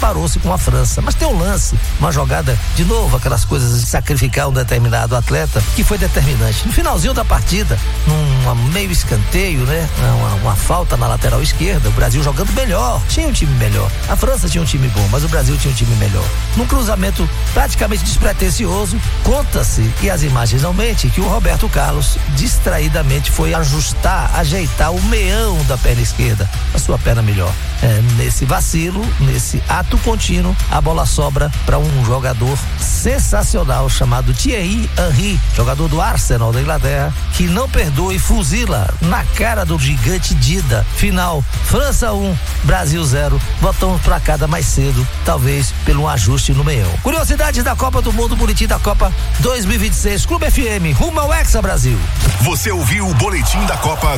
deparou-se com a França. Mas tem um lance, uma jogada, de novo, aquelas coisas de sacrificar um determinado atleta, que foi determinante. No finalzinho da partida, num meio escanteio, né? Uma falta na lateral esquerda, o Brasil jogando melhor, tinha um time melhor. A França tinha um time bom, mas o Brasil tinha um time melhor. Num cruzamento praticamente despretensioso, conta-se, e as imagens não mentem, que o Roberto Carlos distraidamente foi ajeitar o meião da perna esquerda, a sua perna melhor. Nesse vacilo, nesse ato contínuo, a bola sobra para um jogador sensacional chamado Thierry Henry, jogador do Arsenal da Inglaterra, que não perdoa e fuzila na cara do gigante Dida. Final, França 1, Brasil 0. Voltamos para casa mais cedo, talvez pelo ajuste no meião. Curiosidades da Copa do Mundo, boletim da Copa 2026, Clube FM, rumo ao Hexa Brasil. Você ouviu o boletim da Copa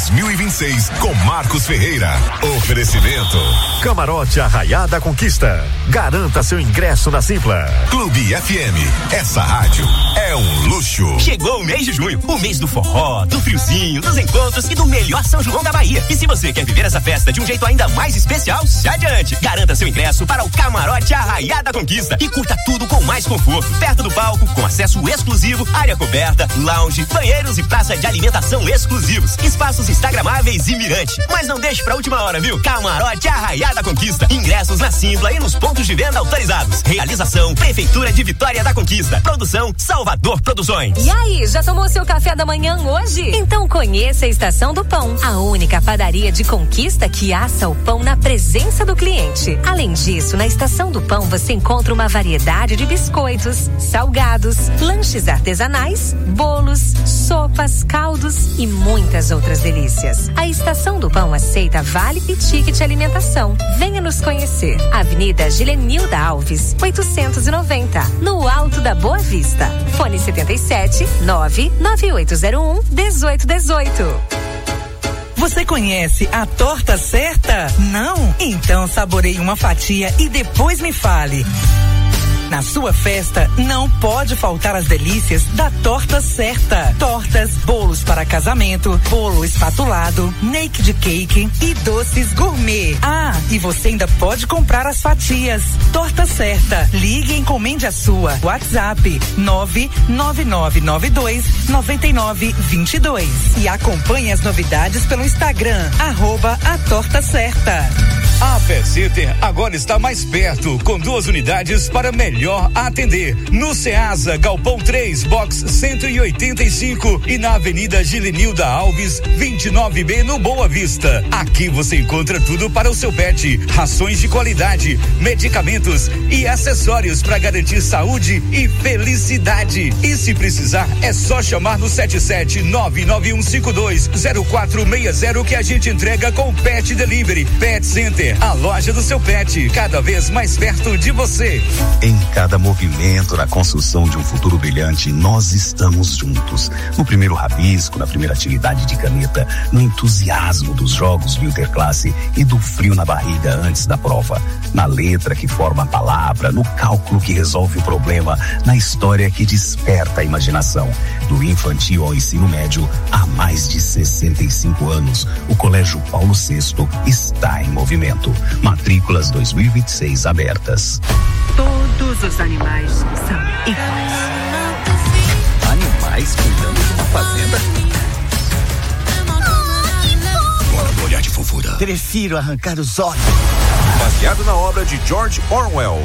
2026 com Marcos Ferreira. Oferecimento Camarote Arraiá da Conquista. Garanta seu ingresso na Simpla. Clube FM, essa rádio é um luxo. Chegou o mês de junho, o mês do forró, do friozinho, dos encontros e do melhor São João da Bahia. E se você quer viver essa festa de um jeito ainda mais especial, se adiante. Garanta seu ingresso para o Camarote Arraiá da Conquista e curta tudo com mais conforto, perto do palco, com acesso exclusivo, área coberta, lounge, banheiros e praça de alimentação exclusivos, espaços instagramáveis e mirante. Mas não deixe pra última hora, viu? Camarote Arraiá da Conquista. Ingressos na Simpla e nos pontos de venda autorizados. Realização Prefeitura de Vitória da Conquista. Produção Salvador Produções. E aí, já tomou seu café da manhã hoje? Então conheça a Estação do Pão, a única padaria de Conquista que assa o pão na presença do cliente. Além disso, na Estação do Pão você encontra uma variedade de biscoitos, salgados, lanches artesanais, bolos, sopas, caldos e muitas outras delícias. A Estação do Pão aceita vale e ticket alimentação. Venha nos conhecer. Avenida Gilenilda Alves, 890, no Alto da Boa Vista. Fone 77 99801 1818. Você conhece a Torta Certa? Não? Então saboreie uma fatia e depois me fale. Na sua festa, não pode faltar as delícias da Torta Certa. Tortas, bolos para casamento, bolo espatulado, naked cake e doces gourmet. Ah, e você ainda pode comprar as fatias. Torta Certa. Ligue e encomende a sua. WhatsApp 999929922 e acompanhe as novidades pelo Instagram @a Torta Certa. A Pet Center agora está mais perto, com 2 unidades para melhor atender. No Ceasa, Galpão 3, Box 185 e na Avenida Gilenilda Alves, 29B, no Boa Vista. Aqui você encontra tudo para o seu pet, rações de qualidade, medicamentos e acessórios para garantir saúde e felicidade. E se precisar, é só chamar no 77991520460 que a gente entrega com o Pet Delivery. Pet Center, a loja do seu pet, cada vez mais perto de você. Em cada movimento na construção de um futuro brilhante, nós estamos juntos. No primeiro rabisco, na primeira atividade de caneta, no entusiasmo dos jogos do Interclasse e do frio na barriga antes da prova, na letra que forma a palavra, no cálculo que resolve o problema, na história que desperta a imaginação. Do infantil ao ensino médio, há mais de 65 anos, o Colégio Paulo VI está em movimento. Matrículas 2026 abertas. Todos os animais são iguais. Animais cuidando de uma fazenda? Bora pro olhar de fofura. Prefiro arrancar os olhos. Baseado na obra de George Orwell.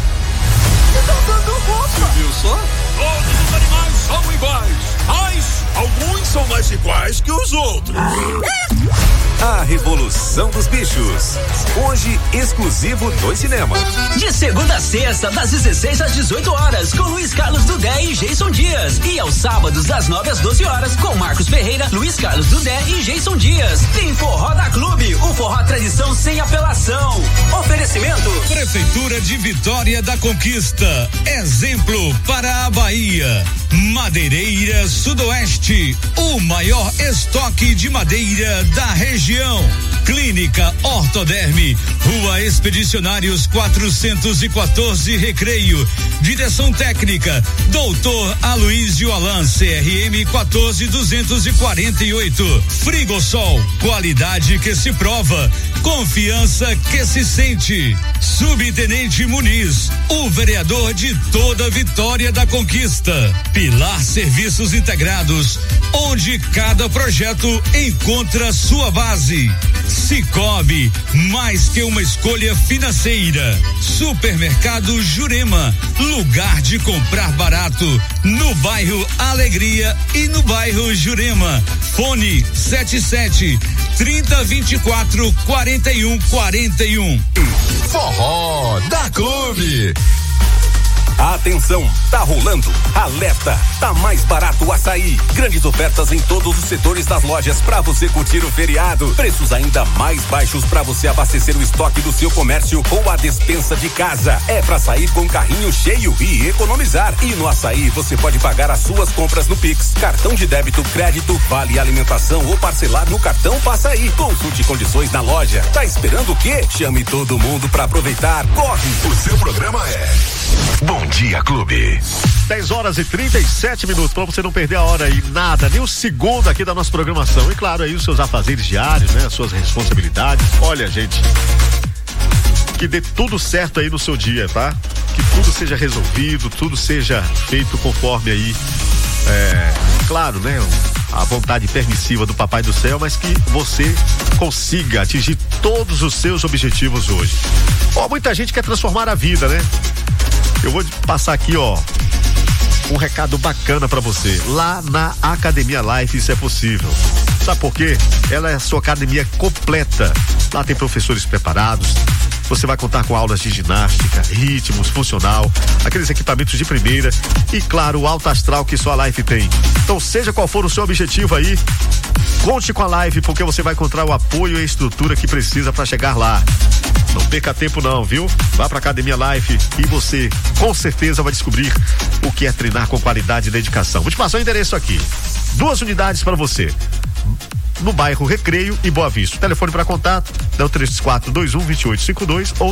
Você viu só? Todos os animais são iguais, mas alguns são mais iguais que os outros. A Revolução dos Bichos. Hoje, exclusivo nos cinemas. De segunda a sexta, das 16 às 18 horas, com Luiz Carlos Dudé e Jason Dias. E aos sábados, das 9 às 12 horas, com Marcos Ferreira, Luiz Carlos Dudé e Jason Dias. Tem Forró da Clube, o forró tradição sem apelação. Oferecimento: Prefeitura de Vitória da Conquista. Exemplo para a Bahia. Madeireira Sudoeste, o maior estoque de madeira da região. Clínica Ortoderme, Rua Expedicionários 414 Recreio. Direção técnica, Doutor Aloísio Alan, CRM 14248. Frigosol, qualidade que se prova, confiança que se sente. Subtenente Muniz, o vereador de toda Vitória da Conquista. Pilar Serviços Integrados, onde cada projeto encontra sua base. Cicobi, mais que uma escolha financeira. Supermercado Jurema, lugar de comprar barato, no bairro Alegria e no bairro Jurema. Fone 77-3024-4141. Forró da Clube. Atenção, tá rolando alerta, tá mais barato o açaí, grandes ofertas em todos os setores das lojas pra você curtir o feriado, preços ainda mais baixos pra você abastecer o estoque do seu comércio ou a despensa de casa, é pra sair com o carrinho cheio e economizar. E no açaí você pode pagar as suas compras no Pix, cartão de débito, crédito, vale alimentação ou parcelar no cartão Passa Aí. Consulte condições na loja. Tá esperando o quê? Chame todo mundo pra aproveitar. Corre! O seu programa é Bom Dia Clube. 10h37 pra você não perder a hora e nada, nem um segundo aqui da nossa programação. E claro, aí os seus afazeres diários, né? As suas responsabilidades. Olha, gente, que dê tudo certo aí no seu dia, tá? Que tudo seja resolvido, tudo seja feito conforme aí, claro, né? A vontade permissiva do Papai do Céu, mas que você consiga atingir todos os seus objetivos hoje. Muita gente quer transformar a vida, né? Eu vou passar aqui, um recado bacana pra você. Lá na Academia Life isso é possível. Sabe por quê? Ela é a sua academia completa. Lá tem professores preparados. Você vai contar com aulas de ginástica, ritmos, funcional, aqueles equipamentos de primeira e, claro, o alto astral que só a Life tem. Então, seja qual for o seu objetivo aí, conte com a Life, porque você vai encontrar o apoio e a estrutura que precisa para chegar lá. Não perca tempo não, viu? Vá pra Academia Life e você com certeza vai descobrir o que é treinar com qualidade e dedicação. Vou te passar o endereço aqui. 2 unidades para você. No bairro Recreio e Boa Vista. O telefone para contato é o 3421-2852 ou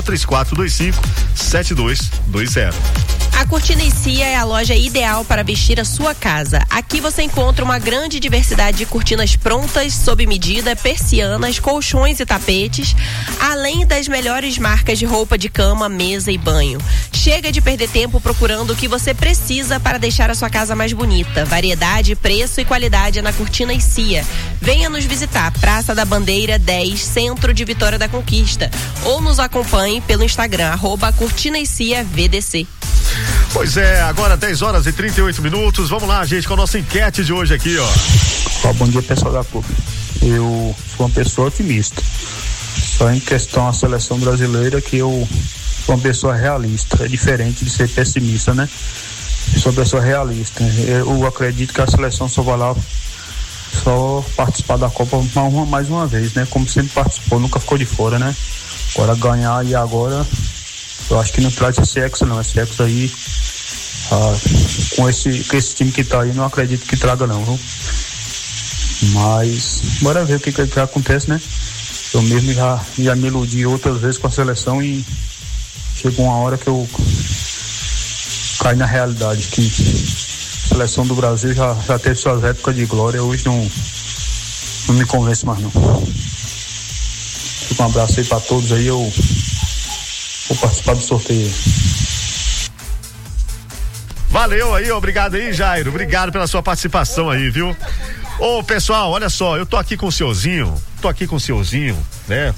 3425-7220. A Cortina e Cia é a loja ideal para vestir a sua casa. Aqui você encontra uma grande diversidade de cortinas prontas, sob medida, persianas, colchões e tapetes, além das melhores marcas de roupa de cama, mesa e banho. Chega de perder tempo procurando o que você precisa para deixar a sua casa mais bonita. Variedade, preço e qualidade é na Cortina e Cia. Venha nos visitar, Praça da Bandeira 10, Centro de Vitória da Conquista, ou nos acompanhe pelo Instagram, @Cortina e Cia VDC. Pois é, agora 10h38. Vamos lá, gente, com a nossa enquete de hoje aqui, Bom dia, pessoal da Clube. Eu sou uma pessoa otimista. Só em questão à seleção brasileira que eu sou uma pessoa realista. É diferente de ser pessimista, né? Eu sou uma pessoa realista. Eu acredito que a seleção só vai lá só participar da Copa mais uma vez, né? Como sempre participou, nunca ficou de fora, né? Agora ganhar e agora eu acho que não traz esse ex não, esse ex aí com esse time que tá aí, não acredito que traga não, viu? Mas bora ver o que acontece, né? Eu mesmo já me iludi outras vezes com a seleção e chegou uma hora que eu caí na realidade que a seleção do Brasil já teve suas épocas de glória, hoje não me convence mais não. Fica um abraço aí pra todos aí, eu vou participar do sorteio. Valeu aí, obrigado aí, Jairo, obrigado pela sua participação aí, viu? Pessoal, olha só, eu tô aqui com o senhorzinho, né?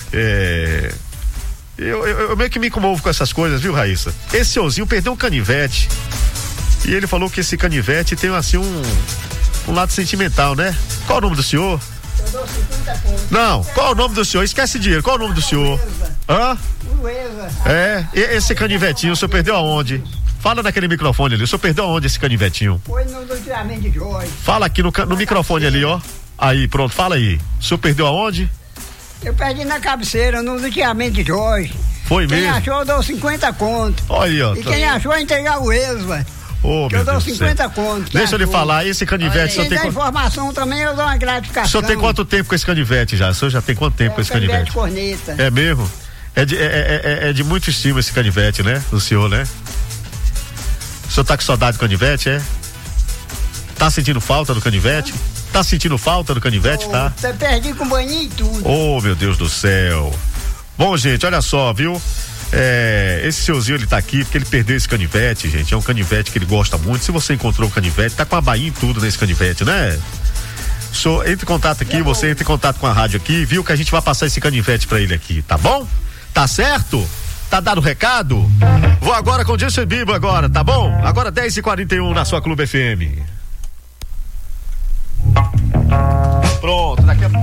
Eu meio que me comovo com essas coisas, viu, Raíssa? Esse senhorzinho perdeu um canivete e ele falou que esse canivete tem assim um lado sentimental, né? Qual o nome do senhor? Eu dou 50 pontos. Não, qual o nome do senhor? Esquece dinheiro, qual o nome do senhor? Hã? Esse canivetinho, o senhor perdeu aonde? Fala naquele microfone ali, o senhor perdeu aonde esse canivetinho? Foi no loteamento de hoje. Fala aqui no microfone ali, Aí, pronto, fala aí. O senhor perdeu aonde? Eu perdi na cabeceira, no loteamento de hoje. Foi mesmo? Quem achou, eu dou 50 conto. Olha aí, E quem achou, entregar o Esva. Oh, eu dou 50 contos. Deixa eu lhe falar, esse canivete... Quem dá informação também, eu dou uma gratificação. O senhor tem quanto tempo com esse canivete já? O senhor já tem quanto tempo com esse canivete? Corneta. É mesmo? É de muito estima esse canivete, né? Do senhor, né? O senhor tá com saudade do canivete, é? Tá sentindo falta do canivete? Tá sentindo falta do canivete, tá? Você perdi com banhinho e tudo. Oh, meu Deus do céu. Bom, gente, olha só, viu? Esse seuzinho, ele tá aqui porque ele perdeu esse canivete, gente. É um canivete que ele gosta muito. Se você encontrou o canivete, tá com a bainha e tudo nesse canivete, né? Entre em contato aqui, você entra em contato com a rádio aqui, viu? Que a gente vai passar esse canivete pra ele aqui, tá bom? Tá certo? Tá dado o recado? Vou agora com o Justin Bieber agora, tá bom? Agora 10h41 na sua Clube FM. Pronto, daqui a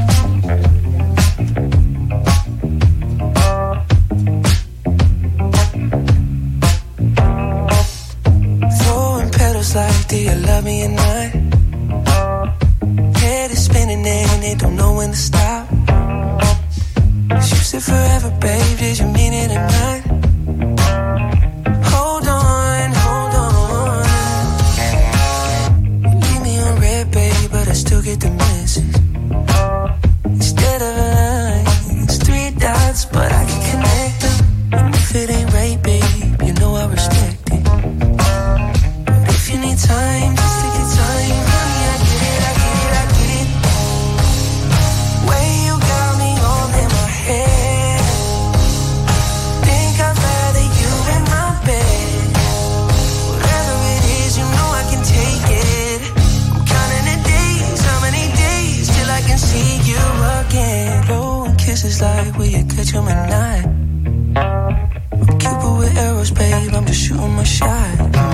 like, do you love me or not? Head is spinning and they don't know when to stop. You said forever, babe, did you mean it or not? Hold on, hold on. Leave me on red, babe, but I still get the message. Instead of a line, it's 3 dots, but I can connect them. And if it ain't right, babe, you know I respect it. If you need time, just take your time, honey, I get it, I get it, I get it. Way you got me all in my head. Think I'd rather you in my bed. Whatever it is, you know I can take it. I'm counting the days, how many days till I can see you again. Blowing kisses like will you catch 'em or not? I'm Cupid with arrows, babe, I'm just shooting my shot.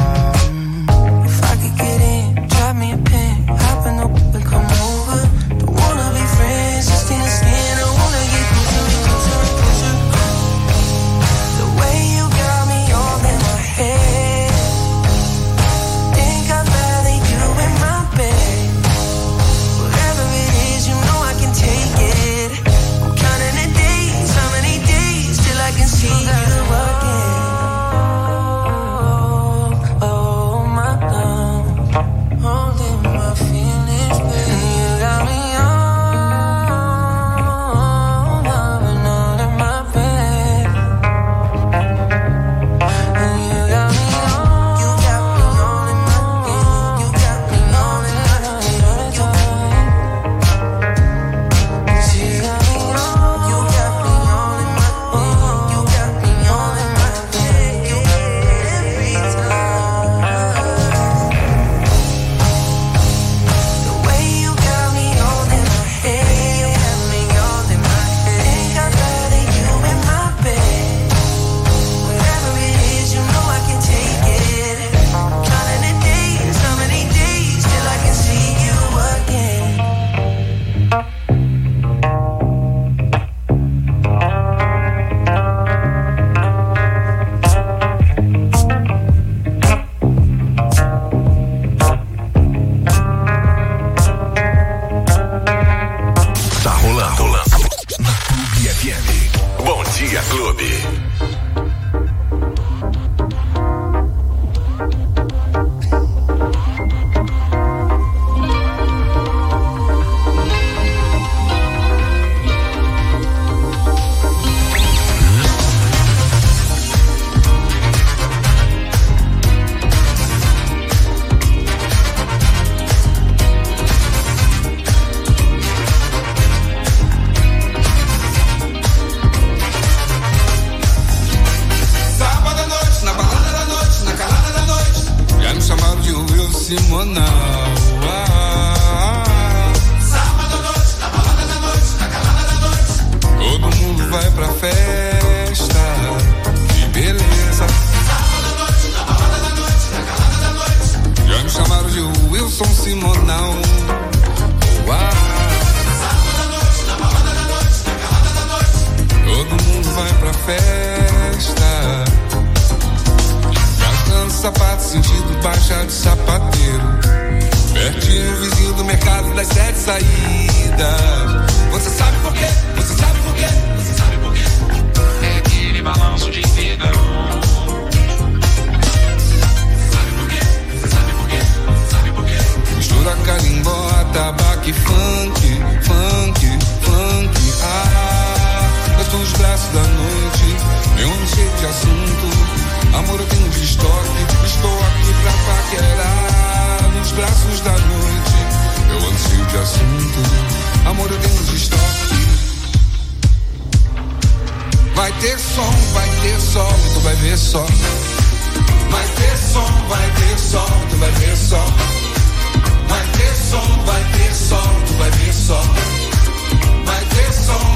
Get in, drop me a pin, hop in the whip and come over. Don't wanna be friends, just in the skin. I wanna get closer, closer, closer. The way you got me all in my head. Think I'd rather you in my bed. Whatever it is, you know I can take it. I'm counting the days, how many days till I can see you again. amor, eu tenho um estoque. Vai ter som, tu vai ver só. Vai ter som, tu vai ver só. Vai ter som, tu vai ver só. Vai ter som,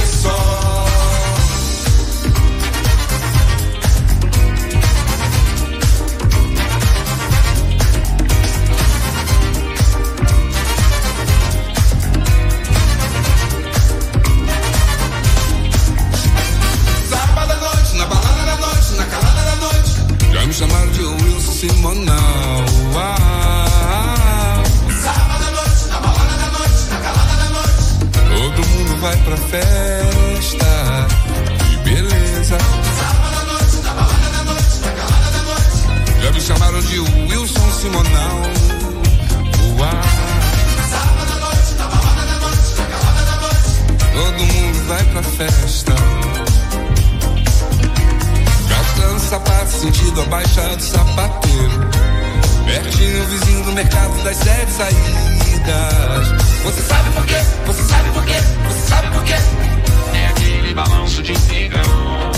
Sábado à noite, na balada da noite, na calada da noite, já me chamaram de Wilson Simonal. Sábado à noite, na balada da noite, na calada da noite, todo mundo vai pra festa, que beleza. Sábado à noite, na balada da noite, na calada da noite, já me chamaram de Wilson Simonal. Sábado à noite, na balada da noite, na calada da noite, todo mundo vai pra festa. Calçando sapato, sentido abaixado, sapateiro. Pertinho, vizinho do mercado das 7 saídas. Você sabe por quê? Você sabe por quê? Você sabe por quê? É aquele balanço de cigão.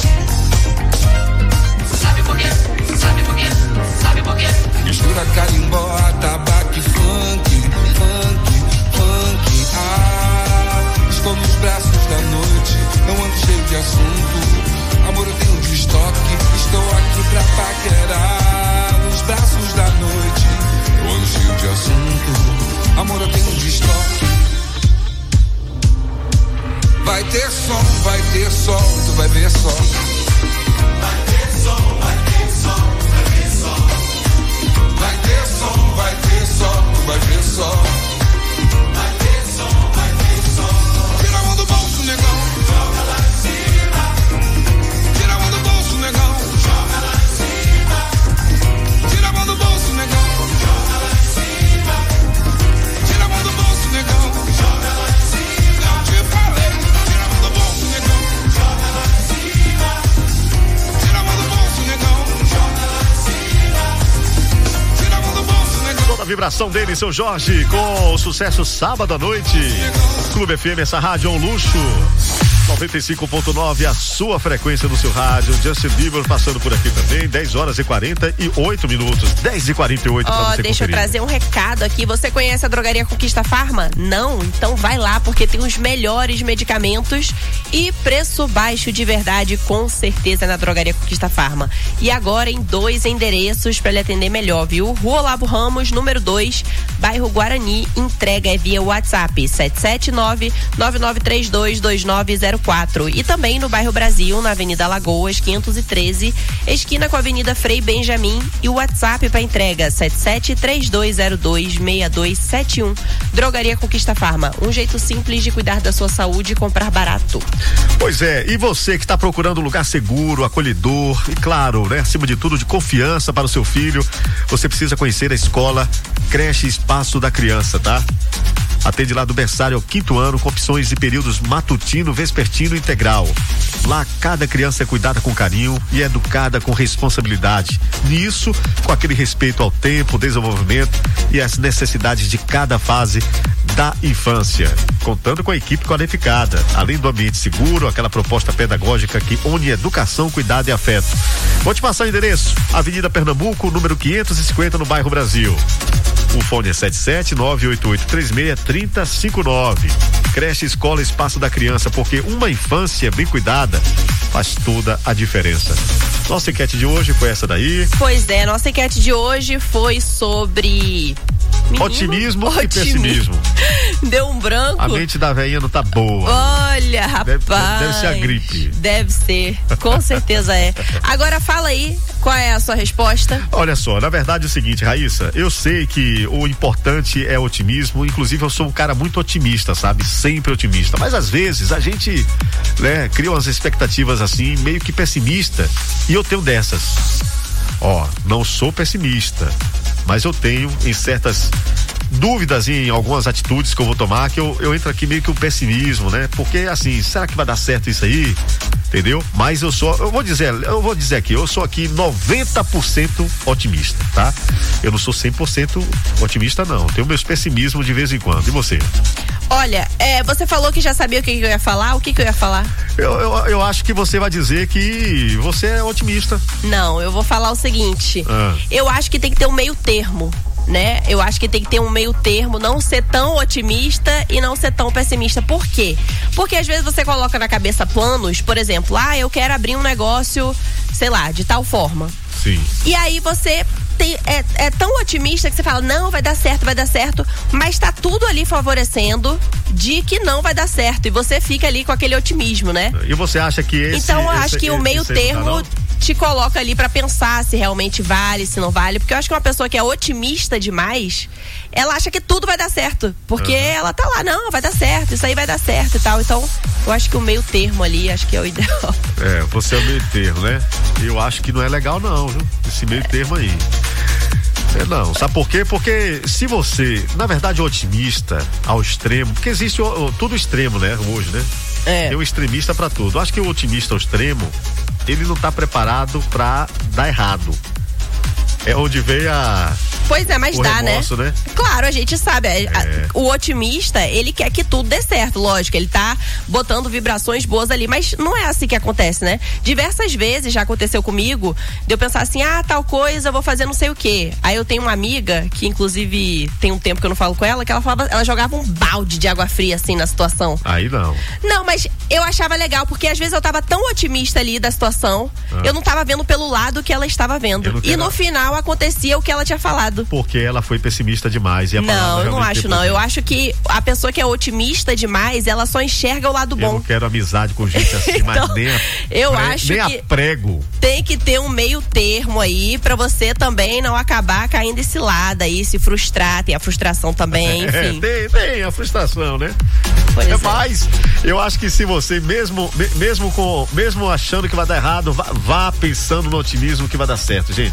Você sabe por quê? Você sabe por quê? Você sabe por quê? Mistura carimbó, tabaco e funk. Estou nos braços da noite, não ando cheio de assunto. Amor, eu tenho de estoque, estou aqui pra paquerar. Nos braços da noite, eu ando cheio de assunto. Amor, eu tenho de estoque. Vai ter som, tu vai ver só. Vai ter som, tu vai ver só. Vai ter som, tu vai ver só. Vai ter som, tira a mão do bolso, negão. Joga lá em cima. Tira a mão do bolso, negão. Joga lá em cima. Tira a mão do bolso, negão. Joga lá em cima. Tira a mão do bolso, negão. Joga lá em cima. Não te falei. Tira a mão do bolso, negão. Joga lá em cima. Tira a mão do bolso, negão. Joga lá em cima. Tira a mão do bolso, negão. Toda a vibração dele, seu Jorge, com o sucesso Sábado à Noite. Clube FM, essa rádio é um luxo. 95.9, a sua frequência no seu rádio. Justin Bieber passando por aqui também. 10 horas e 48 minutos. 10 e 48 pra você deixa conferir. eu trazer um recado aqui. Você conhece a Drogaria Conquista Farma? Não? Então vai lá, porque tem os melhores medicamentos e preço baixo de verdade, com certeza, na Drogaria Conquista Farma. E agora em 2 endereços para lhe atender melhor, viu? Rua Olavo Ramos, número 2, bairro Guarani. Entrega é via WhatsApp 779-9932-2904. E também no bairro Brasil, na Avenida Alagoas, 513, esquina com a Avenida Frei Benjamin. E o WhatsApp para entrega 7732026271. Drogaria Conquista Farma, um jeito simples de cuidar da sua saúde e comprar barato. Pois é, e você que está procurando um lugar seguro, acolhedor e, claro, né, acima de tudo, de confiança para o seu filho, você precisa conhecer a escola Creche Espaço da Criança, tá? Atende lá do berçário ao 5º ano, com opções de períodos matutino, vespertino e integral. Lá cada criança é cuidada com carinho e educada com responsabilidade. Nisso, com aquele respeito ao tempo, desenvolvimento e às necessidades de cada fase da infância. Contando com a equipe qualificada, além do ambiente seguro, aquela proposta pedagógica que une educação, cuidado e afeto. Vou te passar o endereço: Avenida Pernambuco, número 550, no bairro Brasil. O fone é 77-98836-3059. Creche Escola Espaço da Criança, porque uma infância bem cuidada faz toda a diferença. Nossa enquete de hoje foi essa daí. Pois é, nossa enquete de hoje foi sobre... Otimismo e pessimismo. Deu um branco. A mente da velhinha não tá boa. Olha, rapaz. Deve ser a gripe. Deve ser, com certeza é. Agora fala aí, qual é a sua resposta? Olha só, na verdade é o seguinte, Raíssa, eu sei que o importante é otimismo, inclusive eu sou um cara muito otimista, sabe? Sempre otimista, mas às vezes a gente, né, cria umas expectativas assim, meio que pessimista, e eu tenho dessas. Não sou pessimista, mas eu tenho em certas dúvidas em algumas atitudes que eu vou tomar, que eu entro aqui meio que um pessimismo, né? Porque assim, será que vai dar certo isso aí? Entendeu? Mas eu vou dizer aqui, eu sou aqui 90% otimista, tá? Eu não sou 100% otimista não, tenho meus pessimismos de vez em quando. E você? Olha, você falou que já sabia o que eu ia falar. O que eu ia falar? Eu acho que você vai dizer que você é otimista. Não, eu vou falar o seguinte. Eu acho que tem que ter um meio termo, né? Eu acho que tem que ter um meio termo, não ser tão otimista e não ser tão pessimista. Por quê? Porque às vezes você coloca na cabeça planos, por exemplo, eu quero abrir um negócio, sei lá, de tal forma. Sim. E aí você é tão otimista que você fala, não, vai dar certo, mas tá tudo ali favorecendo de que não vai dar certo. E você fica ali com aquele otimismo, né? E você acha que esse... Então eu acho que o meio termo te coloca ali pra pensar se realmente vale, se não vale. Porque eu acho que uma pessoa que é otimista demais, ela acha que tudo vai dar certo. Porque ela tá lá, não, vai dar certo, isso aí vai dar certo e tal. Então, eu acho que o meio termo ali, acho que é o ideal. Você é o meio termo, né? Eu acho que não é legal não, viu? Esse meio termo aí. Não, sabe por quê? Porque se você, na verdade, é otimista ao extremo, porque existe tudo extremo, né? Hoje, né? Tem um extremista pra tudo. Eu acho que o otimista ao extremo, ele não tá preparado pra dar errado. É onde vem Pois é, mas dá, remorso, né? Claro, a gente sabe. O otimista, ele quer que tudo dê certo, lógico. Ele tá botando vibrações boas ali, mas não é assim que acontece, né? Diversas vezes já aconteceu comigo, de eu pensar assim, tal coisa, eu vou fazer não sei o quê. Aí eu tenho uma amiga, que inclusive tem um tempo que eu não falo com ela, que ela jogava um balde de água fria, assim, na situação. Aí não. Não, mas eu achava legal, porque às vezes eu tava tão otimista ali da situação, eu não tava vendo pelo lado que ela estava vendo. E no final acontecia o que ela tinha falado. Porque ela foi pessimista demais. Não, eu não acho não. Eu acho que a pessoa que é otimista demais, ela só enxerga o lado bom. Eu não quero amizade com gente assim, então, mas nem a prego. Tem que ter um meio termo aí pra você também não acabar caindo esse lado aí, se frustrar. Tem a frustração também, enfim. Tem a frustração, né? Mas eu acho que se você mesmo achando que vai dar errado, vá pensando no otimismo que vai dar certo, gente.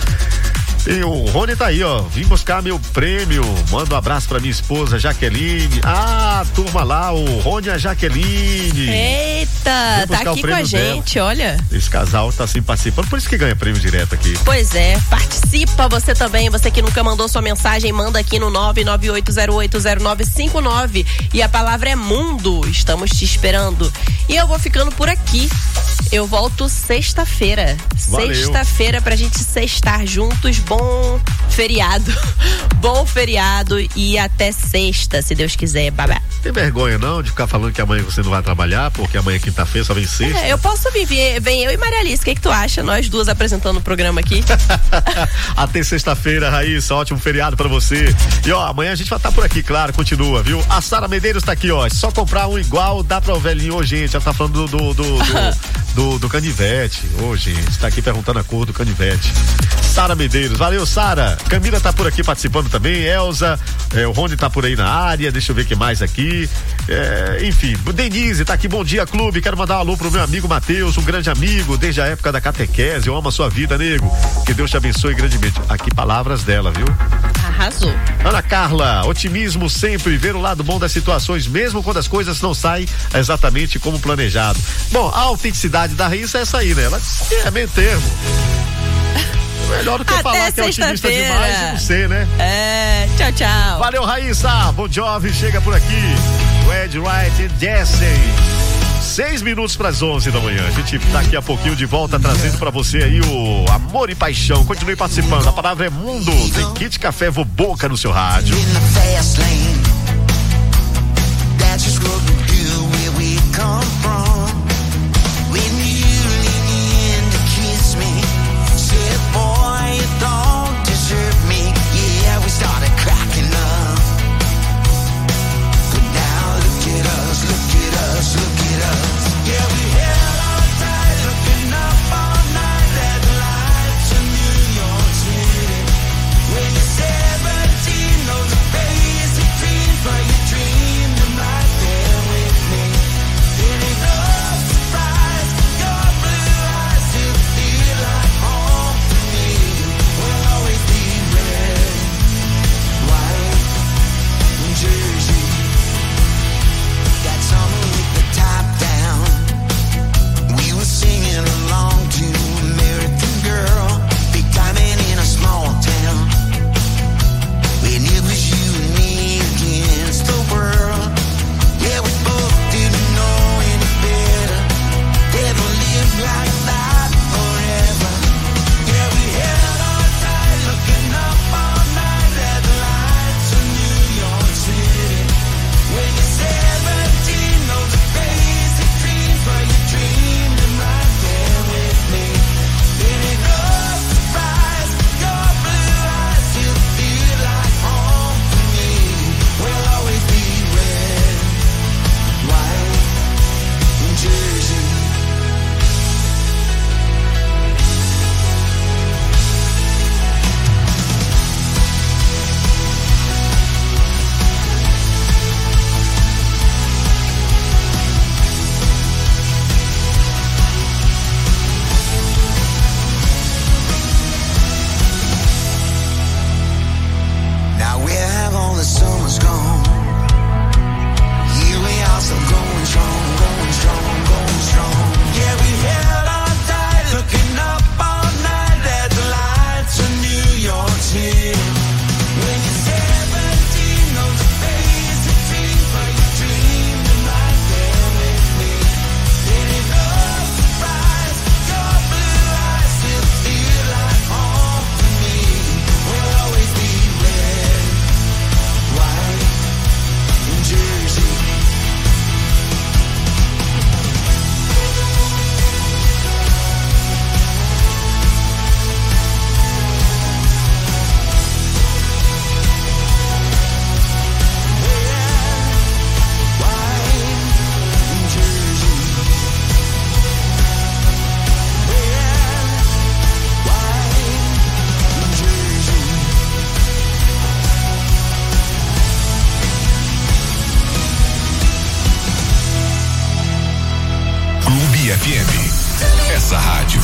E o Rony tá aí, ó. Vim buscar meu prêmio. Manda um abraço pra minha esposa, Jaqueline. Turma lá, o Rony e a Jaqueline. Eita, tá aqui com a gente, olha. Esse casal tá assim participando, por isso que ganha prêmio direto aqui. Pois é, participa você também. Você que nunca mandou sua mensagem, manda aqui no 998080959. E a palavra é mundo. Estamos te esperando. E eu vou ficando por aqui. Eu volto sexta-feira. Sexta-feira pra gente sextar juntos. Bom feriado. Bom feriado e até sexta, se Deus quiser, babá. Tem vergonha não de ficar falando que amanhã você não vai trabalhar, porque amanhã é quinta-feira, só vem sexta? Eu posso viver, vem eu e Maria Alice, o que tu acha? Nós duas apresentando o programa aqui. Até sexta-feira, Raíssa, ótimo feriado pra você. E amanhã a gente vai estar por aqui, claro, continua, viu? A Sara Medeiros tá aqui, ó, só comprar um igual, dá pra o velhinho, gente, ela tá falando do canivete, gente, tá aqui perguntando a cor do canivete. Sara Medeiros, valeu, Sara. Camila tá por aqui participando também, Elza, o Rony tá por aí na área, deixa eu ver o que mais aqui. Enfim, Denise tá aqui, bom dia, clube. Quero mandar um alô pro meu amigo Matheus, um grande amigo, desde a época da catequese. Eu amo a sua vida, nego. Que Deus te abençoe grandemente. Aqui, palavras dela, viu? Arrasou. Ana Carla, otimismo sempre, ver o lado bom das situações, mesmo quando as coisas não saem exatamente como planejado. Bom, a autenticidade da Raíssa é essa aí, né? Ela é meio termo. Melhor do que até falar que é otimista demais e não ser, né? Tchau, tchau. Valeu, Raíssa. Bon Jovi chega por aqui. Ed Wright e Jesse. 6 minutos para as 11 da manhã. A gente daqui a pouquinho de volta trazendo para você aí o Amor e Paixão. Continue participando. A palavra é mundo. Tem Kit Café Voboca no seu rádio. Boy, you don't deserve me. Yeah, we started cracking up. But now look at us, look at us, look at us. Yeah, we held on tight, looking up all night at lights in New York City. When you're 17, those are basic dreams, but you dreamed them right there with me. It ain't no FM. Essa rádio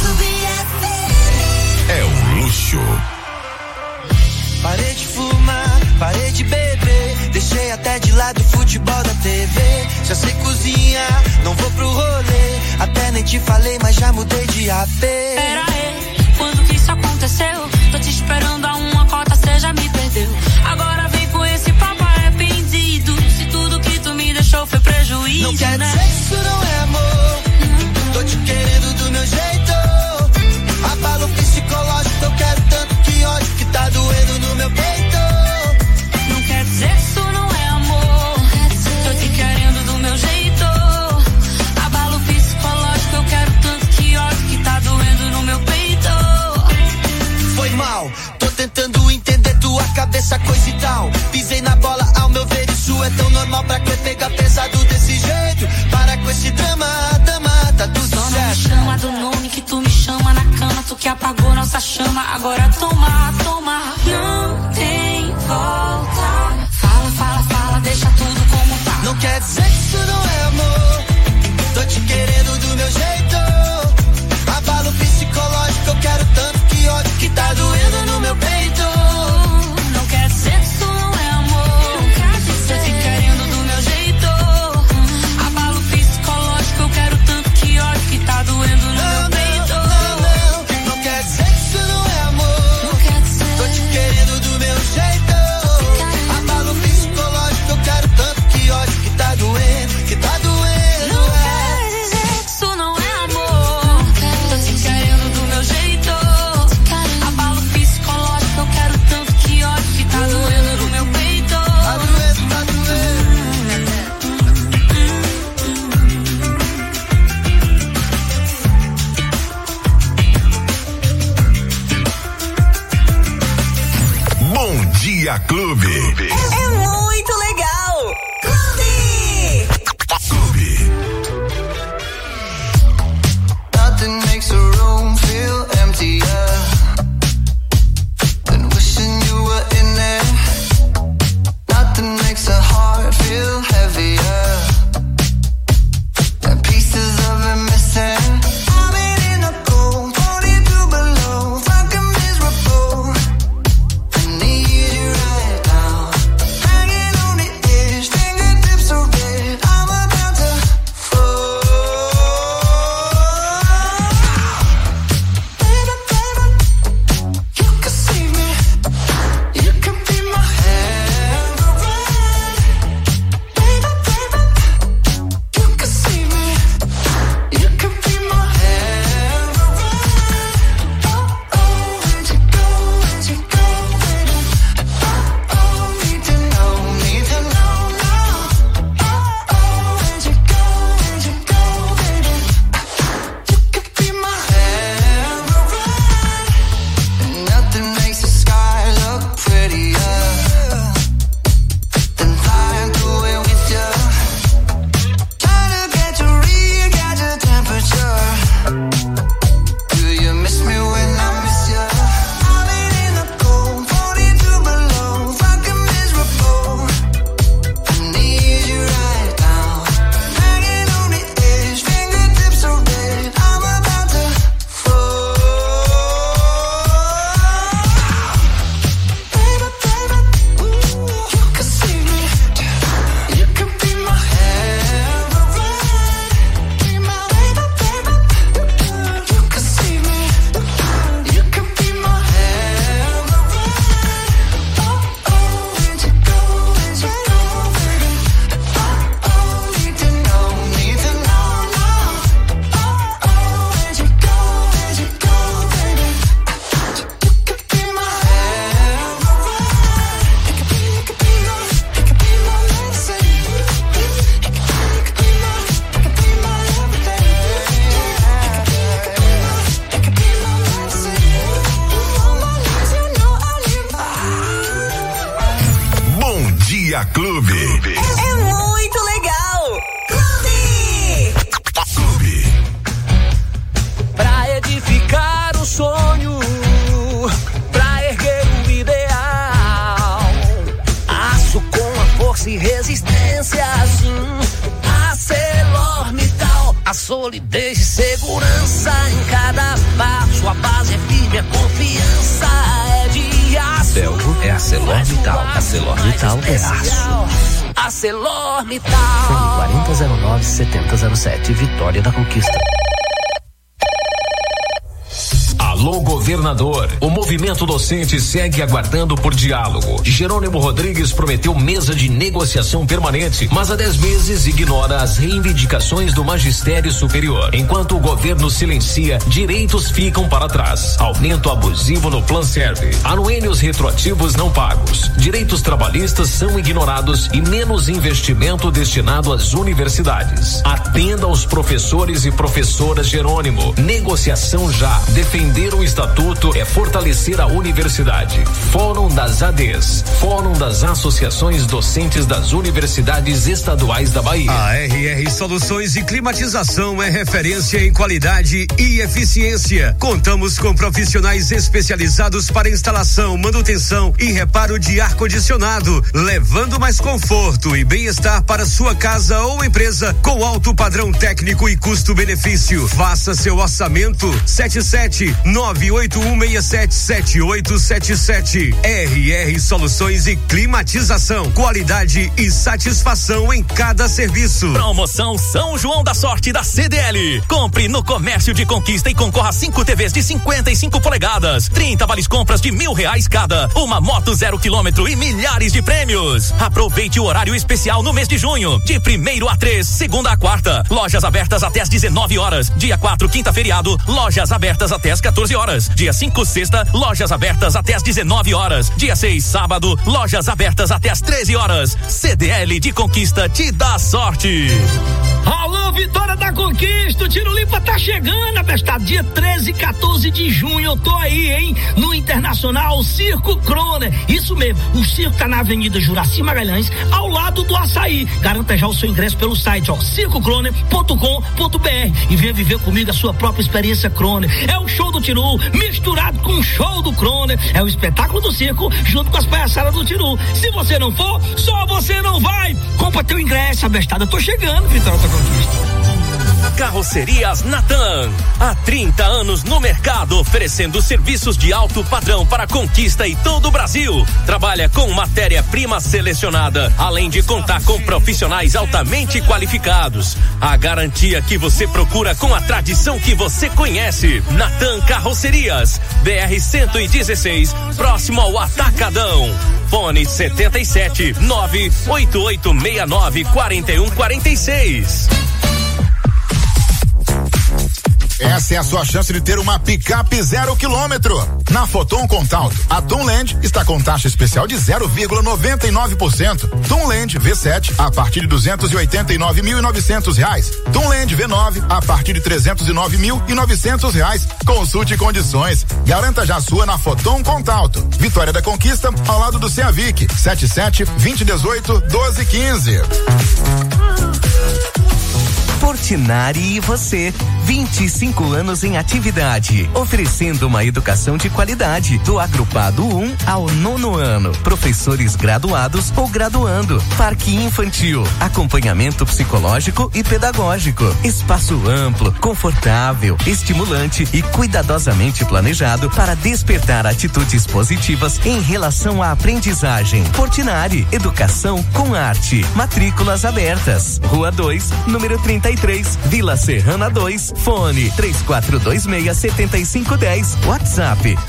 é um luxo. Parei de fumar, parei de beber, deixei até de lado o futebol da TV. Já sei cozinhar, não vou pro rolê, até nem te falei, mas já mudei de AP. Pera aí, quando que isso aconteceu? Tô te esperando a uma cota, cê já me perdeu. Agora vem com esse papo arrependido, se tudo que tu me deixou foi prejuízo. Não quer né? dizer que isso não é amor, tô te querendo do meu jeito. Abalo psicológico, eu quero tanto que ódio que tá doendo no meu peito. Não quer dizer que isso não é amor, tô te querendo do meu jeito. Abalo psicológico, eu quero tanto que ódio que tá doendo no meu peito. Foi mal, tô tentando entender tua cabeça, coisa e tal. Pisei na bola, ao meu ver isso é tão normal. Pra que pegar pesado desse jeito? Para com esse drama, dama, tá tudo só certo. Não me chama do nome que tu me chama na cama, tu que apagou nossa chama. Agora toma, toma, não tem volta. Fala, fala, fala, deixa tudo como tá. Não quer dizer que isso não é amor, tô te querendo do meu jeito. Abalo psicológico, eu quero tanto que ódio que tá doendo no meu peito. Não quer dizer que isso não é amor, tô te querendo do meu jeito. Abalo psicológico, eu quero tanto que ódio que tá doendo no meu peito. Não quer dizer que isso não é amor, tô te querendo do meu jeito. Abalo psicológico, eu quero tanto que ódio que tá doendo, que tá doendo. Não quer dizer que isso não é amor, tô te querendo do meu jeito. Abalo psicológico, eu quero tanto que ódio que tá doendo no meu peito. Tá doendo, tá doendo. Bom Dia Clube. É muito legal. Clube. Clube. Nothing makes a room feel emptier than wishing you were in there. Nothing makes a heart feel heavier than pieces of it missing. I've been in the cold, 42 below, fucking miserable. I need you right now, hanging on the edge, fingertips are red. I'm about to fall. Baby, baby, you can see me, you can be my everything. Baby, baby, you can see me, you can be my everything. Oh, oh, where'd you go, where'd you go, baby? Oh, oh, need to know now. Oh, oh, where'd you go, baby? You could be my everything. And nothing makes the sky look prettier than flying through it with you. Trying to get to gauge your temperature. Do you miss me when I miss you? I've been in the cold, 42 below, fucking miserable. I need you right now, hanging on the edge, fingertips are red. I'm about to fall. Baby, baby, you can see me, you can be my everything. Be my baby, baby, you can see me, you can be my everything. Oh, oh, where'd you go, baby? Oh, oh, need to know now. Oh, oh, where'd you go, baby? You could be my everything. You could be my medicine. You could be my everything. You could be my medicine. On my knees, you know I need. Bom Dia Clube. É muito legal. Clube. Clube. Pra edificar o sonho, pra erguer o ideal, aço com a força e resistência, assim, ArcelorMittal, a solidez e segurança em cada passo. A base é firme, a confiança é de aço. Velcro é ArcelorMittal. ArcelorMittal é aço. ArcelorMittal. Fone 4009-7007, Vitória da Conquista. Alô, governador. O movimento docente segue aguardando por diálogo. Jerônimo Rodrigues prometeu mesa de negociação permanente, mas há 10 meses ignora as reivindicações do magistério superior. Enquanto o governo silencia, direitos ficam para trás. Aumento abusivo no Plan Serve. Anuênios retroativos não pagos. Direitos trabalhistas são ignorados e menos investimento destinado às universidades. Atenda aos professores e professoras, Jerônimo. Negociação já. Defender o estatuto é fortalecer a universidade. Fórum das ADs, Fórum das Associações Docentes das Universidades Estaduais da Bahia. A RR Soluções e Climatização é referência em qualidade e eficiência. Contamos com profissionais especializados para instalação, manutenção e reparo de ar-condicionado, levando mais conforto e bem-estar para sua casa ou empresa com alto padrão técnico e custo-benefício. Faça seu orçamento 981677877. RR Soluções e Climatização. Qualidade e satisfação em cada serviço. Promoção São João da Sorte da CDL. Compre no Comércio de Conquista e concorra a 5 TVs de 55 polegadas, 30 vales compras de R$1.000 cada, uma moto 0 km e milhares de prêmios. Aproveite o horário especial no mês de junho, de 1º a 3, segunda a quarta. Lojas abertas até às 19 horas. Dia 4, quinta feriado, lojas abertas até às 14 horas. Dia 5, sexta, lojas abertas até às 19 horas. Dia 6, sábado, lojas abertas até às 13 horas. CDL de Conquista te dá sorte. Alô, Vitória da Conquista, o Tiro Limpa tá chegando, abestado. Dia 13 e 14 de junho, eu tô aí, hein? No Internacional Circo Croner. Isso mesmo, o circo tá na Avenida Juraci Magalhães, ao lado do Açaí. Garanta já o seu ingresso pelo site, circocroner.com.br e venha viver comigo a sua própria experiência Croner. É o show do Tiru misturado com o show do Croner. É o espetáculo do circo junto com as palhaçadas do Tiru. Se você não for, só você não vai. Compra teu ingresso, abestado. Eu tô chegando, Vitória da Conquista. Carrocerias Natan, há 30 anos no mercado, oferecendo serviços de alto padrão para Conquista e todo o Brasil. Trabalha com matéria-prima selecionada, além de contar com profissionais altamente qualificados. A garantia que você procura com a tradição que você conhece. Natan Carrocerias, BR-116, próximo ao Atacadão. Fone 77 98869 4146. Essa é a sua chance de ter uma picape 0 km. Na Foton Contato, a Tunland está com taxa especial de 0,99%. Tunland V7 a partir de R$289.900. Tunland V9 a partir de R$309.900. Consulte condições. Garanta já a sua na Foton Contato. Vitória da Conquista, ao lado do Ceavic. 77-2018-1215. Portinari e você, 25 anos em atividade, oferecendo uma educação de qualidade, do agrupado 1 ao 9º ano, professores graduados ou graduando, parque infantil, acompanhamento psicológico e pedagógico, espaço amplo, confortável, estimulante e cuidadosamente planejado para despertar atitudes positivas em relação à aprendizagem. Portinari, educação com arte, matrículas abertas, Rua 2, número 33, Vila Serrana 2, fone 3426-7510, WhatsApp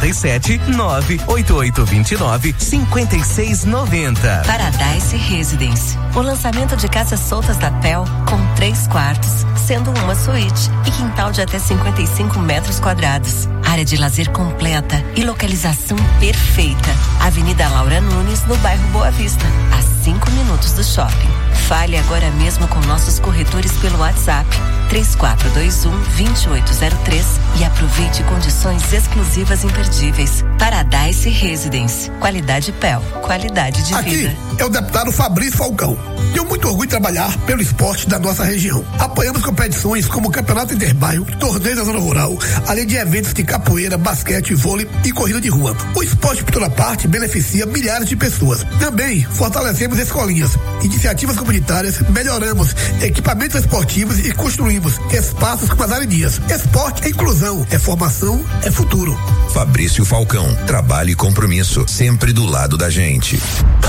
77-98829-5690. Paradise Residence, o lançamento de casas soltas da PEL com 3 quartos, sendo uma suíte e quintal de até 55 metros quadrados. Área de lazer completa e localização perfeita. Avenida Laura Nunes, no bairro Boa Vista, a 5 minutos do shopping. Fale agora mesmo com nossos corretores pelo WhatsApp 3421-2803 e aproveite condições exclusivas imperdíveis. Paradise Residence, qualidade PEL, qualidade de vida. Aqui é o deputado Fabrício Falcão. Tenho muito orgulho de trabalhar pelo esporte da nossa região. Apoiamos competições como o Campeonato Interbairro, torneios da Zona Rural, além de eventos de capoeira, basquete, vôlei e corrida de rua. O esporte, por toda parte, beneficia milhares de pessoas. Também fortalecemos escolinhas, iniciativas comunitárias comunitárias, melhoramos equipamentos esportivos e construímos espaços com as avenidas. Esporte é inclusão, é formação, é futuro. Fabrício Falcão, trabalho e compromisso, sempre do lado da gente.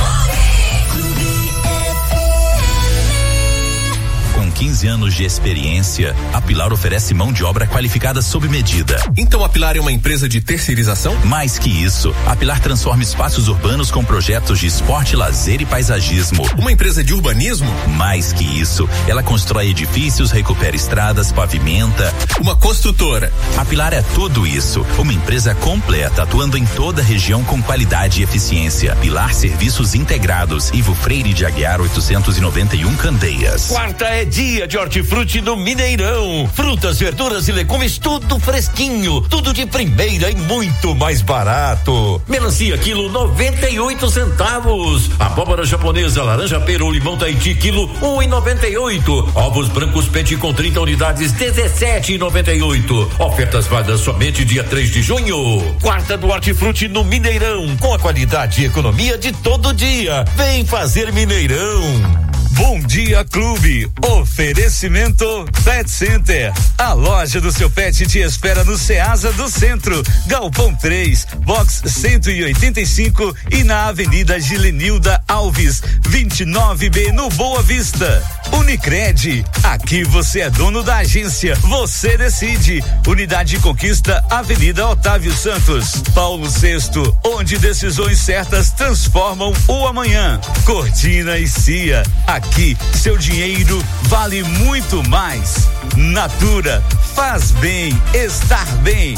Com 15 anos de experiência, a Pilar oferece mão de obra qualificada sob medida. Então a Pilar é uma empresa de terceirização? Mais que isso, a Pilar transforma espaços urbanos com projetos de esporte, lazer e paisagismo. Uma empresa de urbanismo? Mais que isso, ela constrói edifícios, recupera estradas, pavimenta. Uma construtora. A Pilar é tudo isso. Uma empresa completa, atuando em toda a região com qualidade e eficiência. Pilar Serviços Integrados, Ivo Freire de Aguiar 891 Candeias. Quarta é dia de hortifruti no Mineirão. Frutas, verduras e legumes, tudo fresquinho, tudo de primeira e muito mais barato. Melancia quilo 98 centavos. Abóbora japonesa, laranja peru, limão Tahiti quilo 1,98. Ovos brancos pente com 30 unidades 17,98. Ofertas válidas somente dia 3 de junho. Quarta do hortifruti no Mineirão, com a qualidade e economia de todo dia. Vem fazer Mineirão. Bom Dia Clube, oferecimento Pet Center. A loja do seu pet te espera no Ceasa do Centro, Galpão 3, box 185 e na Avenida Gilenilda Alves, 29B no Boa Vista. Unicred, aqui você é dono da agência, você decide. Unidade Conquista, Avenida Otávio Santos. Paulo VI, onde decisões certas transformam o amanhã. Cortina e Cia, aqui seu dinheiro vale muito mais. Natura, faz bem estar bem.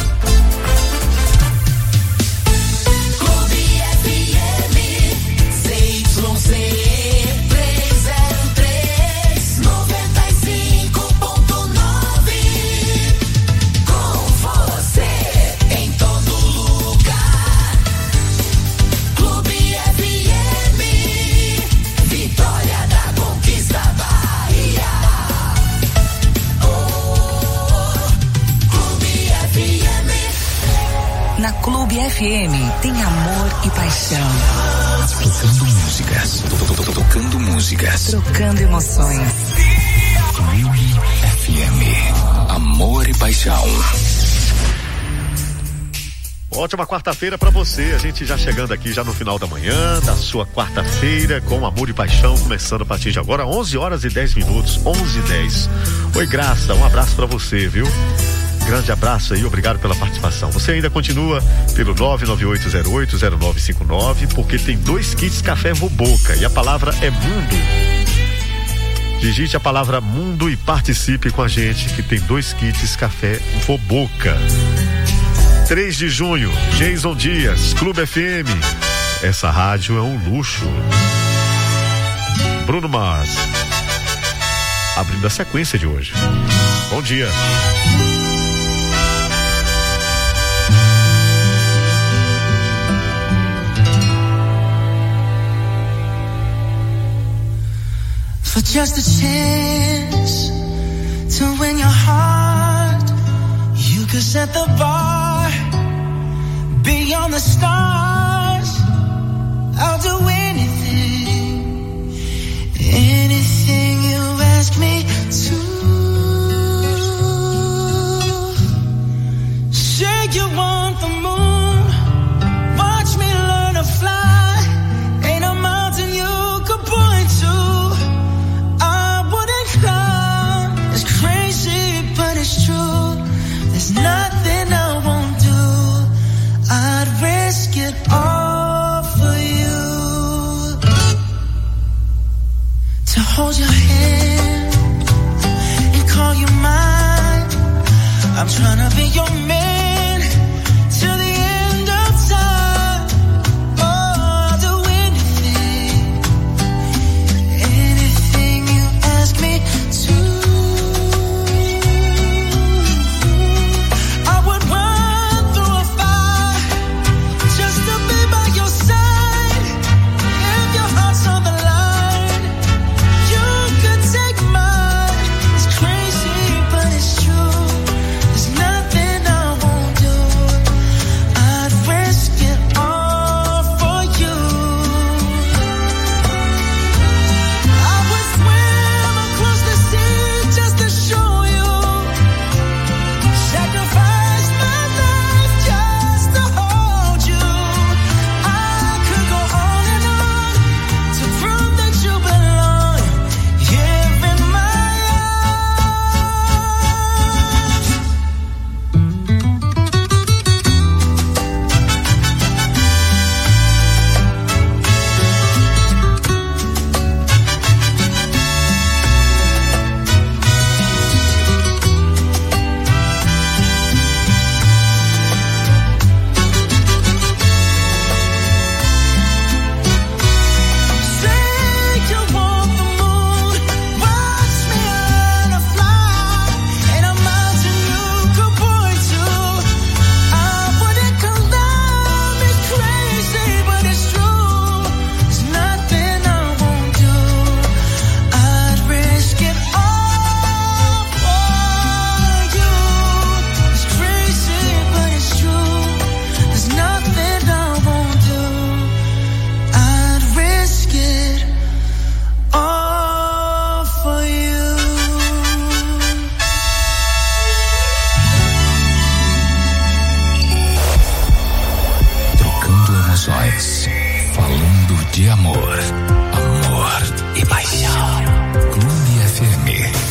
Na Clube FM tem amor e paixão. Tocando músicas. Tocando músicas. Trocando emoções. Clube FM. Amor e paixão. Ótima quarta-feira pra você, a gente já chegando aqui já no final da manhã, da sua quarta-feira, com amor e paixão, começando a partir de agora, 11h10, 11h10. Oi, Graça, um abraço pra você, viu? Grande abraço aí, obrigado pela participação. Você ainda continua pelo 998080959, porque tem 2 kits café Voboca e a palavra é mundo. Digite a palavra mundo e participe com a gente, que tem 2 kits café Voboca. 3 de junho, Jason Dias, Clube FM. Essa rádio é um luxo. Bruno Mars, abrindo a sequência de hoje. Bom dia. For just a chance to win your heart, you could set the bar beyond the stars. I'll do anything, anything you ask me to. Say you want the moon, watch me learn to fly. Ain't a mountain you could point to. It's true, there's nothing I won't do. I'd risk it all for you. To hold your hand and call you mine. I'm trying to be your man till the end of time. Oh, I'll do anything, anything you ask me to. Nothing I corações, falando de amor, amor e paixão. Clube FM.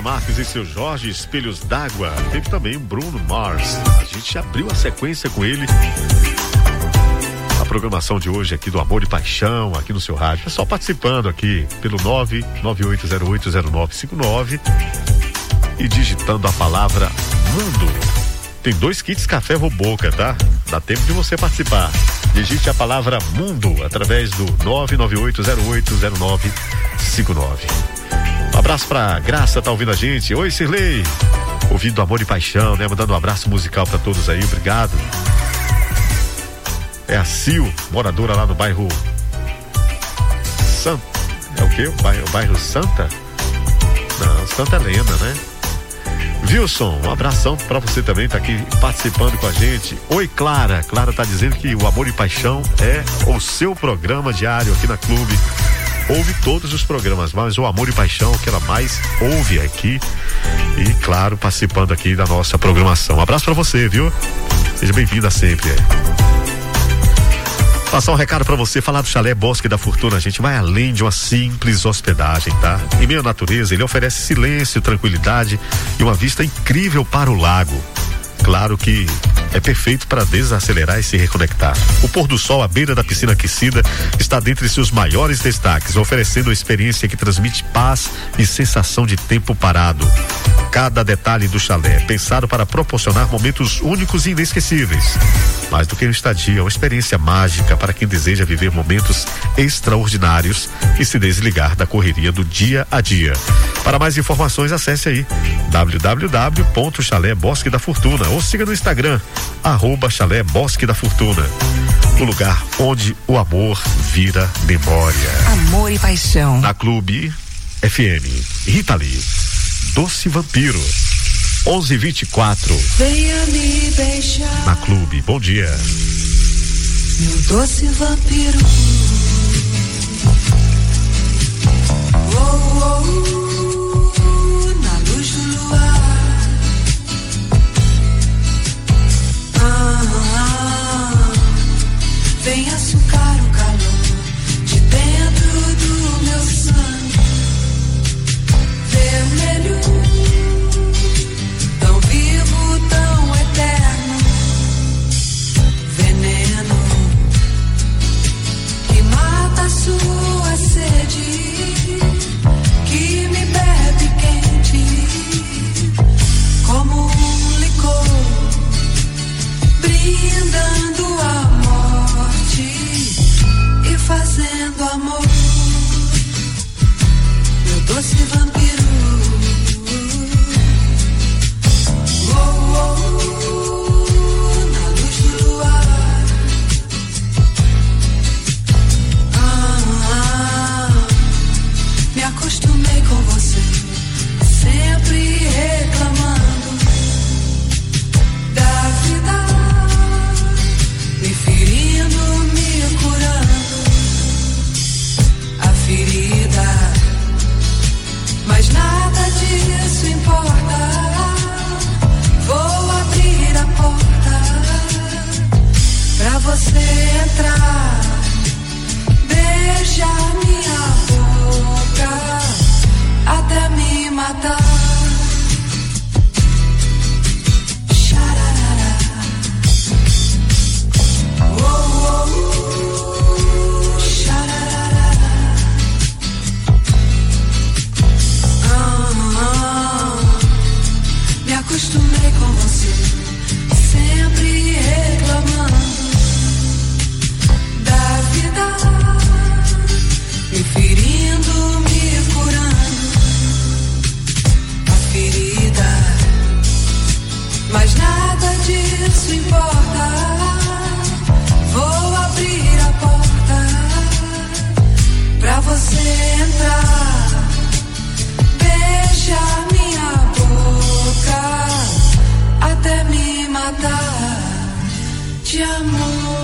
Cássia Marques e seu Jorge Espelhos d'Água. Teve também o Bruno Mars. A gente abriu a sequência com ele. A programação de hoje aqui do Amor e Paixão, aqui no seu rádio. Pessoal participando aqui pelo 998080959 e digitando a palavra mundo. Tem 2 kits café Roboca, tá? Dá tempo de você participar. Digite a palavra mundo através do 998080959. Um abraço pra Graça, tá ouvindo a gente. Oi, Cirlei. Ouvindo Amor e Paixão, né? Mandando um abraço musical pra todos aí, obrigado. É a Sil, moradora lá no bairro Santa. É o quê? O bairro Santa? Não, Santa Helena, né? Wilson, um abração pra você também, tá aqui participando com a gente. Oi, Clara. Clara tá dizendo que o Amor e Paixão é o seu programa diário aqui na Clube. Ouve todos os programas, mas o Amor e Paixão que ela mais ouve aqui. E, claro, participando aqui da nossa programação. Um abraço pra você, viu? Seja bem-vinda sempre. Passar um recado pra você, falar do Chalé Bosque da Fortuna. A gente vai além de uma simples hospedagem, tá? Em meio à natureza, ele oferece silêncio, tranquilidade e uma vista incrível para o lago. Claro que é perfeito para desacelerar e se reconectar. O pôr do sol à beira da piscina aquecida está dentre seus maiores destaques, oferecendo uma experiência que transmite paz e sensação de tempo parado. Cada detalhe do chalé é pensado para proporcionar momentos únicos e inesquecíveis. Mais do que uma estadia, uma experiência mágica para quem deseja viver momentos extraordinários e se desligar da correria do dia a dia. Para mais informações, acesse aí www.chalé Bosque da Fortuna ou siga no Instagram @Chalé Bosque da Fortuna. O lugar onde o amor vira memória. Amor e Paixão. Na Clube FM. Rita Lee, Doce Vampiro. 11h24. Venha me beijar. Na Clube, bom dia. Meu doce vampiro. Oh, oh, na luz do luar. Vem açucar o calor de dentro do meu sangue. Vermelho, tão vivo, tão eterno. Veneno que mata a sua sede, que me bebe quente como um licor, brindando a morte e fazendo amor. Meu doce vampiro. Oh, oh, na luz do luar. Me acostumei com você, sempre reclamando da vida, me ferindo, me curando a ferida, mas nada disso importa. Vou abrir a porta pra você entrar, beijar minha boca até me matar. Me acostumei com você, sempre reclamando da vida, me ferindo, me curando a ferida, mas nada disso importa. Vou abrir a porta pra você entrar, beijar minha boca até me matar de amor.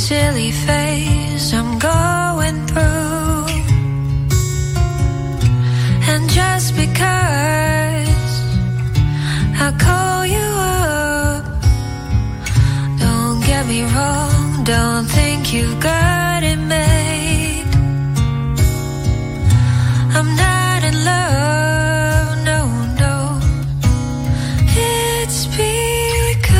silly phase I'm going through. And just because I call you up, don't get me wrong, don't think you got it made. I'm not in love, no, no. It's because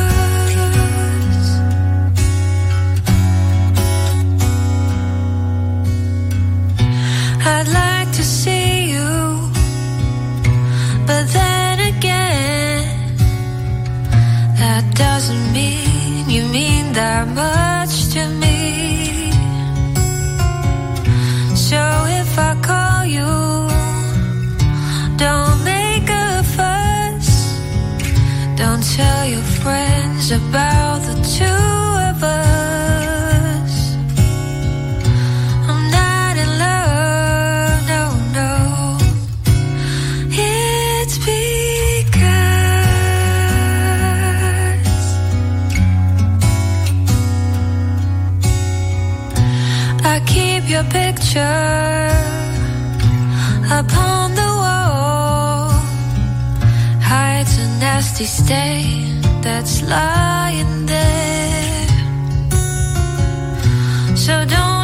I'd like to see you, but then again, that doesn't mean you mean that much to me. So if I call you, don't make a fuss. Don't tell your friends about the two of us. I'm not in love, no, no. It's because I keep your picture upon the wall, hides a nasty stain that's lying there. So don't